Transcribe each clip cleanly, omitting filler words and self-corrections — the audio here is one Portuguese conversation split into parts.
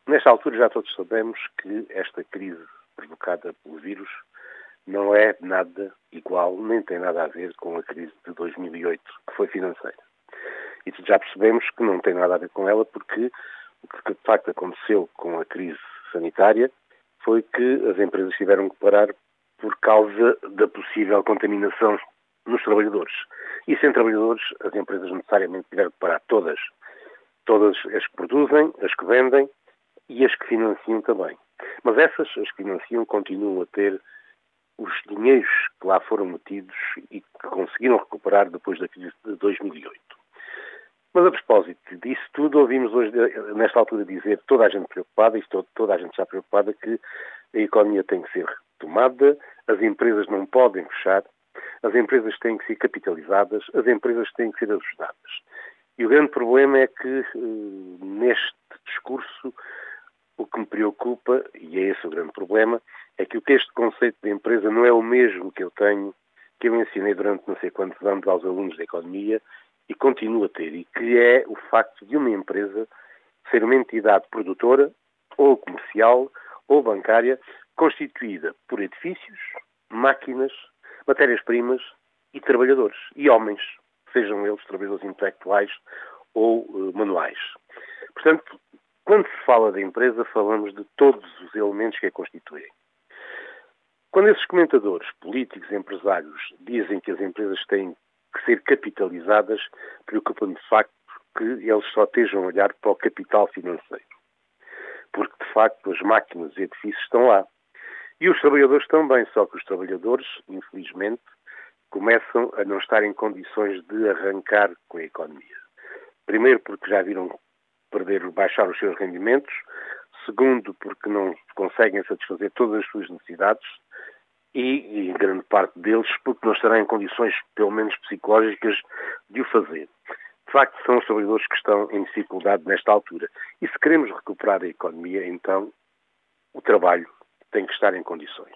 Nesta altura já todos sabemos que esta crise provocada pelo vírus não é nada igual, nem tem nada a ver com a crise de 2008, que foi financeira. E já percebemos que não tem nada a ver com ela porque o que de facto aconteceu com a crise sanitária foi que as empresas tiveram que parar por causa da possível contaminação nos trabalhadores. E sem trabalhadores, as empresas necessariamente tiveram que parar todas as que produzem, as que vendem e as que financiam também. Mas essas, as que financiam, continuam a ter os dinheiros que lá foram metidos e que conseguiram recuperar depois da crise de 2008. Mas a propósito disso tudo, ouvimos hoje, nesta altura, dizer toda a gente preocupada, e toda a gente está preocupada, que a economia tem que ser retomada, as empresas não podem fechar, as empresas têm que ser capitalizadas, as empresas têm que ser ajustadas. E o grande problema é que, neste discurso, o que me preocupa, e é esse o grande problema, é que este conceito de empresa não é o mesmo que eu ensinei durante não sei quantos anos aos alunos da economia e continuo a ter, e que é o facto de uma empresa ser uma entidade produtora, ou comercial, ou bancária, constituída por edifícios, máquinas, matérias-primas e trabalhadores, e homens, sejam eles trabalhadores intelectuais ou manuais. Portanto, quando se fala da empresa, falamos de todos os elementos que a constituem. Quando esses comentadores políticos e empresários dizem que as empresas têm que ser capitalizadas, preocupa-me de facto que eles só estejam a olhar para o capital financeiro. Porque, de facto, as máquinas e edifícios estão lá. E os trabalhadores também, só que os trabalhadores, infelizmente, começam a não estar em condições de arrancar com a economia. Primeiro porque já viram baixar os seus rendimentos. Segundo, porque não conseguem satisfazer todas as suas necessidades. E grande parte deles, porque não estarão em condições, pelo menos psicológicas, de o fazer. De facto, são os trabalhadores que estão em dificuldade nesta altura. E se queremos recuperar a economia, então, o trabalho tem que estar em condições.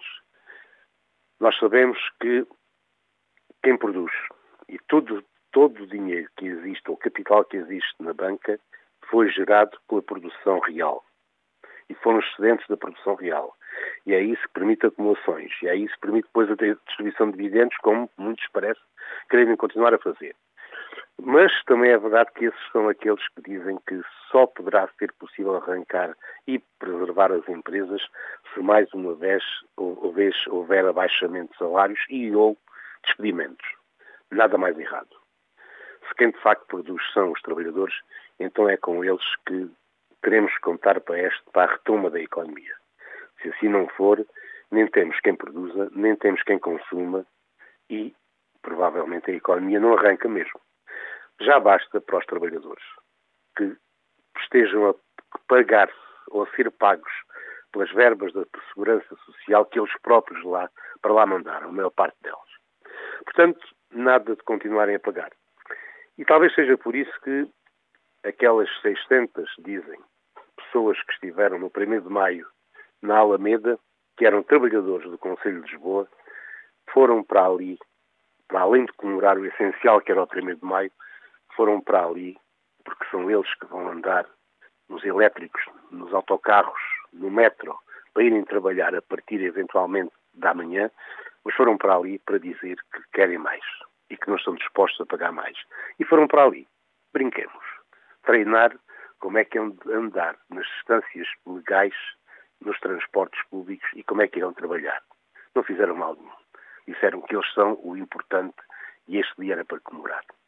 Nós sabemos que quem produz e todo o dinheiro que existe, ou capital que existe na banca, foi gerado pela produção real. E foram os excedentes da produção real. E é isso que permite acumulações. E é isso que permite depois a distribuição de dividendos, como muitos parece querem continuar a fazer. Mas também é verdade que esses são aqueles que dizem que só poderá ser possível arrancar e preservar as empresas se mais uma vez houver abaixamento de salários e ou despedimentos. Nada mais errado. Se quem de facto produz são os trabalhadores, então é com eles que queremos contar para a retoma da economia. Se assim não for, nem temos quem produza, nem temos quem consuma e provavelmente a economia não arranca mesmo. Já basta para os trabalhadores que estejam a pagar-se ou a ser pagos pelas verbas da segurança social que eles próprios para lá mandaram, a maior parte delas. Portanto, nada de continuarem a pagar. E talvez seja por isso que aquelas 600, dizem, pessoas que estiveram no 1º de maio na Alameda, que eram trabalhadores do Conselho de Lisboa, foram para ali, para além de comemorar o essencial que era o 1º de maio, foram para ali porque são eles que vão andar nos elétricos, nos autocarros, no metro, para irem trabalhar a partir eventualmente da manhã, mas foram para ali para dizer que querem mais e que não estão dispostos a pagar mais. E foram para ali, brinquemos, treinar como é que é andar nas distâncias legais, nos transportes públicos e como é que irão trabalhar. Não fizeram mal nenhum. Disseram que eles são o importante e este dia era para comemorar.